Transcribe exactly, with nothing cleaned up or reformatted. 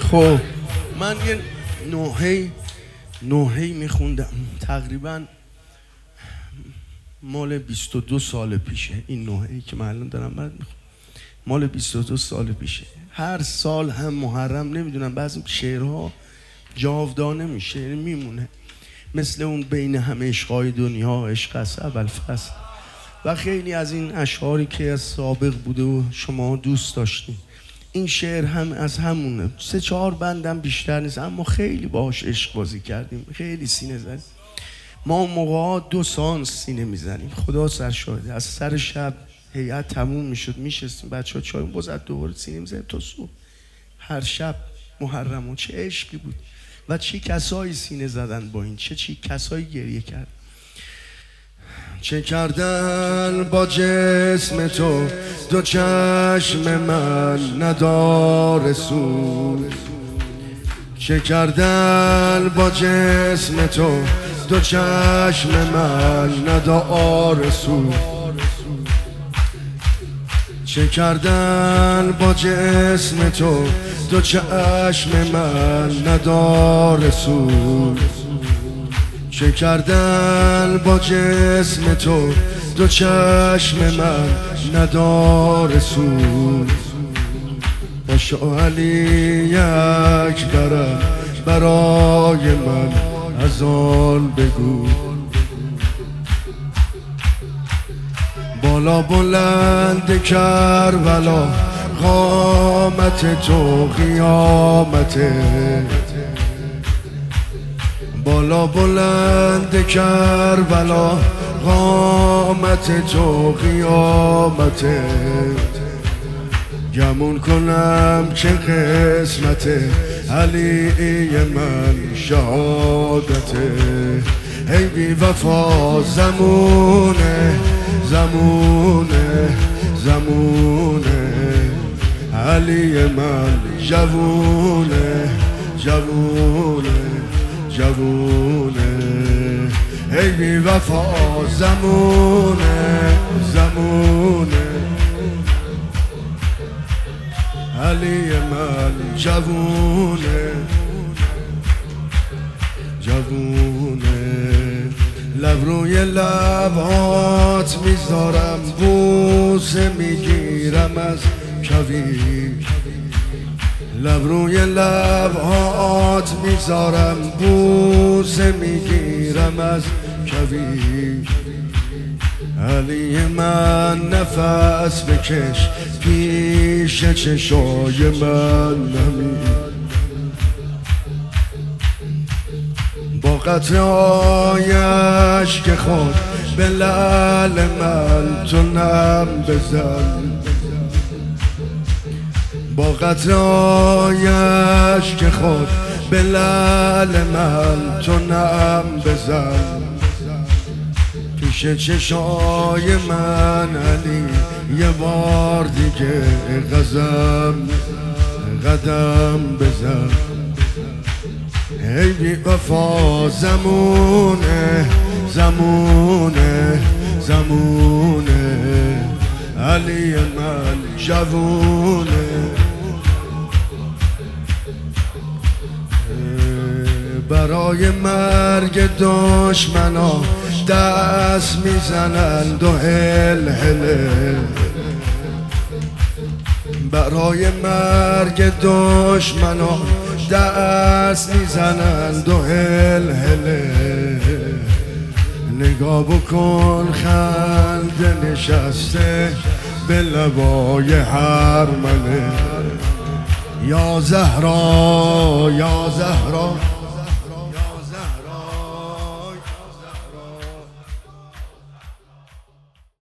خب من یه نوحه‌ای نوحه‌ای میخوندم تقریبا مال بیست و دو سال پیشه. این نوحه‌ای که من الان دارم برات میخونم مال بیست و دو سال پیشه. هر سال هم محرم نمیدونم بعضی شعرها جاودانه میشه، میمونه، مثل اون بین همه عشقای دنیا عشق است اول فصل و خیلی از این اشعاری که از سابق بوده و شما دوست داشتین. این شعر هم از همونه، سه چهار بندم بیشتر نیست، اما خیلی باهاش عشق بازی کردیم، خیلی سینه زدیم. ما اون موقع دو سانس سینه میزنیم، خدا سرشاهده. از سر شب هیئت تموم میشد میشستیم بچه ها چای بزد دوباره سینه میزنیم تا صبح. هر شب محرم. چه عشقی بود و چه کسایی سینه زدن با این، چه چه کسایی گریه کرد. چه کردن با جسم تو دو چشم من نداره سود، چه کردن با جسم تو دو چشم من نداره سود، چه کردن با جسم تو دو چشم من نداره سود، چه کردن با جسم تو دو چشم من نداره سود. باشا علی اکبرم برای من از آن بگو، بالا بلند کربلا قامت تو قیامته، بالا بلند کربلا قامت تو قیامته، گمون کنم که قسمت علی من شهادته. ای بی وفا زمونه زمونه زمونه، علی من جوونه جوونه جوونه، ای بی وفا زمونه زمونه، علی من جوونه جوونه. لب روی لبات میذارم بوسه میگیرم از کویر، لب روی لبات میذارم بوسه میگیرم از کویر، علی من نفس بکش پیش چشای من نمیر، با قطرهای اشک خود به لعل من تو نم بزن، با قطرهای اشک خود به لعل من تو نم بزن، پیش چشای من علی یه بار دیگه قدم قدم بزن. ای بی وفا زمونه زمونه زمونه، علی من جوونه، برای مرگ دشمنا دست میزنند و هل هله، برای مرگ دشمنا دست میزنند و هل هله، نگاه بکن خنده نشسته به لبای هرمله، یا زهرا یا زهرا